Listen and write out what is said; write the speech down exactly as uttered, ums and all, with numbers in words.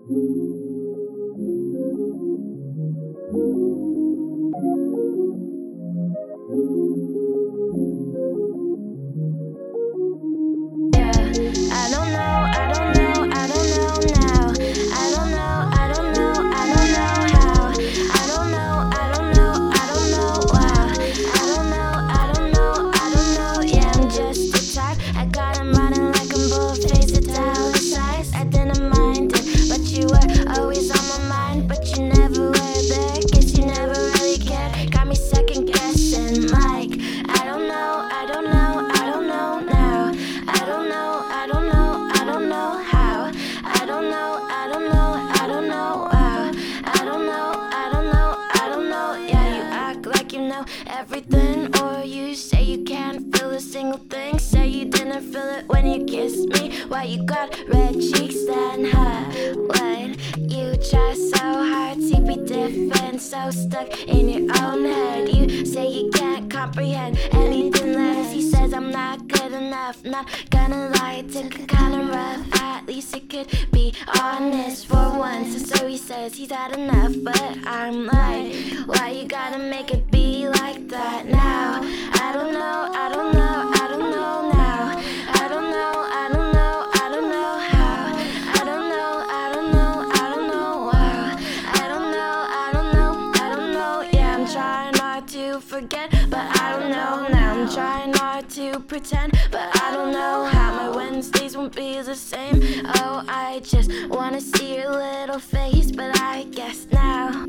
I don't know, I don't know, I don't know now. I don't know, I don't know, I don't know how. I don't know, I don't know, I don't know wow. I don't know, I don't know, I don't know. Yeah, I'm just a type. I got 'em running like I'm bull-faced, italicized. I didn't mind it, but you were always on my mind. But you never were there, guess you never really cared. Got me second guessing, Mike. I don't know, I don't know, I don't know now. I don't know, I don't know, I don't know how. I don't know, I don't know, I don't know wow. I don't know, I don't know, I don't know. Yeah, you act like you know everything, or you say you can't feel a single thing. Say you didn't feel it when you kissed me. Why you got red cheeks then, huh? When you try so hard to be different, so stuck in your own head. You say you can't comprehend anything less. He says I'm not good enough, not gonna lie, it took kinda rough. At least it could be honest for once. And so he says he's had enough, but I'm like, why you gotta make it be like that now? I don't know, I don't know, I don't know now. I don't know, I don't know, I don't know how. I don't know, I don't know, I don't know wow. I don't know, I don't know, I don't know. Yeah, I'm trying hard to forget, but I don't know now. I'm trying hard to pretend, but I don't know how. My Wednesdays won't be the same. Oh, I just wanna see your little face, but I guess now.